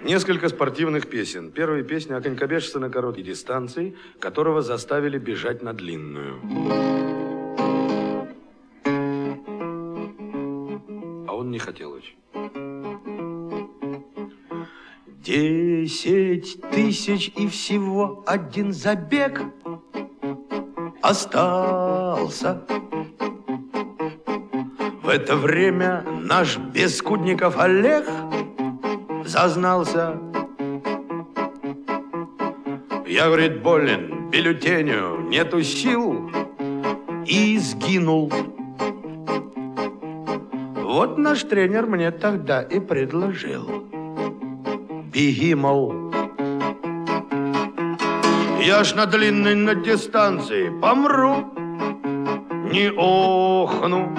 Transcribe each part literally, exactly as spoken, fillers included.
Несколько спортивных песен. Первая песня о конькобежце на короткой дистанции, которого заставили бежать на длинную. А он не хотел очень. Десять тысяч и всего один забег остался. В это время наш Бескудников Олег зазнался. Я, говорит, болен, бюллетеню нету сил, и сгинул. Вот наш тренер мне тогда и предложил: беги, мол. Я ж на длинной на дистанции помру, не охну.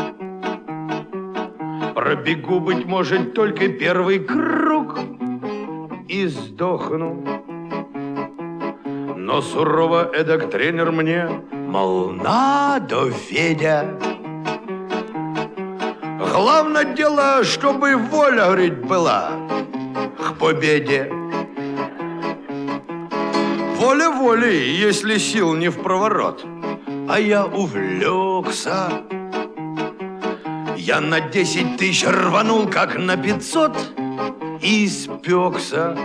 Пробегу, быть может, только первый круг и сдохну. Но сурово эдак тренер мне, мол, надо, Федя. Главное дело, чтобы воля, говорит, была к победе. Воля волей, если сил не в проворот. А я увлекся. Я на десять тысяч рванул, как на пятьсот, и спекся.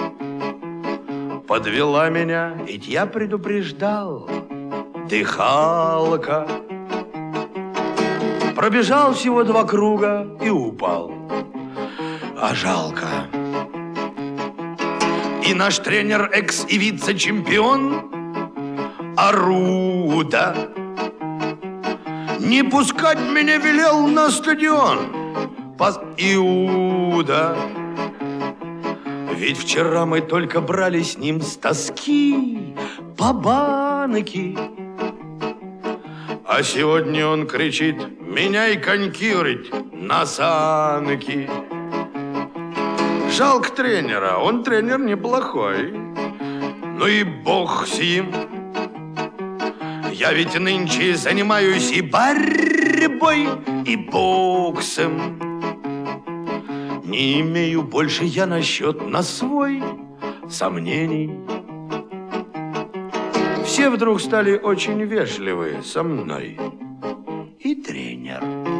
Подвела меня, ведь я предупреждал, дыхалка. Пробежал всего два круга и упал. А жалко. И наш тренер, экс и вице-чемпион Аруда не пускать меня велел на стадион. Пас Иуда. Ведь вчера мы только брали с ним с тоски по банке. А сегодня он кричит: меняй коньки, говорит, на санки. Жалко тренера, он тренер неплохой. Ну и бог с ним. Я ведь нынче занимаюсь и борьбой, и боксом. Не имею больше я насчет на свой сомнений. Все вдруг стали очень вежливы со мной. И тренер.